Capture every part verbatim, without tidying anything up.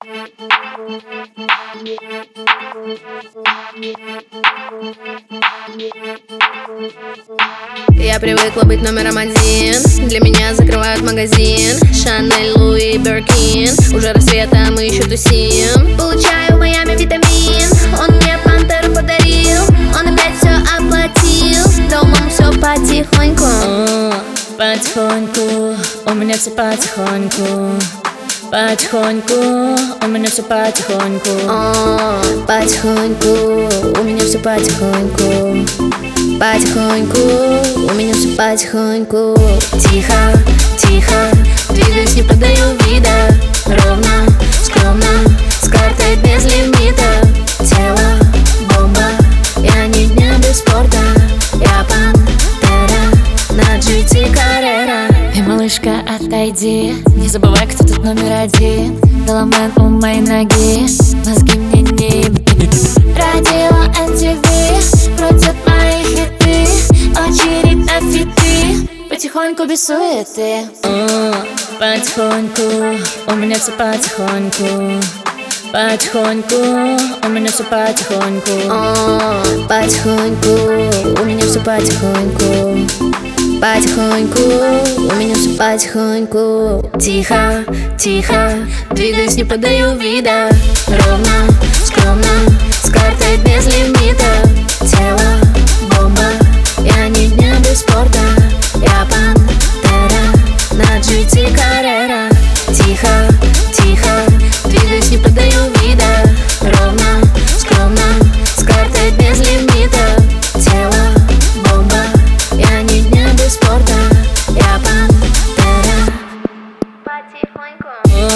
Я привыкла быть номером один. Для меня закрывают магазин. Шанель, Луи, Биркин. Уже рассвета, мы еще тусим. Получаю в Майами витамин. Он мне пантеру подарил. Он опять все оплатил. Дома все потихоньку. О, потихоньку, у меня все потихоньку. Потихоньку, у меня все потихоньку. О, потихоньку, у меня все потихоньку. Потихоньку, у меня все потихоньку. Тихо, тихо, двигаюсь, не подаю вида. Ровно, скромно, с картой без лимита. Тело, бомба, я ни дня без спорта. Я пантера, на джи ти Carrera. Эй, малышка, отойди, не забывай, кто тут номер один. Веломен у моей ноги, мозги мне не еби. Радио эм ти ви крутят мои хиты. Очередь на фиты, потихоньку без суеты. О, потихоньку, у меня все потихоньку. Потихоньку, у меня все потихоньку. О, потихоньку, у меня все потихоньку. Потихоньку, у меня все потихоньку. Тихо, тихо, двигаюсь, не подаю вида. Ровно, скромно, с картой без лимита. Тело, бомба, я ни дня без спорта. Я пантера, на джи ти Carrera. Тихо, тихо, двигаюсь, не подаю вида. Ровно, скромно, с картой без лимита. Тело, бомба, я ни дня без спорта. Я пантера. Потихоньку.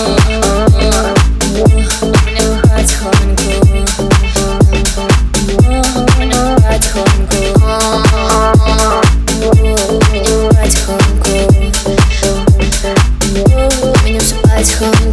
У меня потихоньку. У меня потихоньку. Потихоньку, у меня все потихоньку.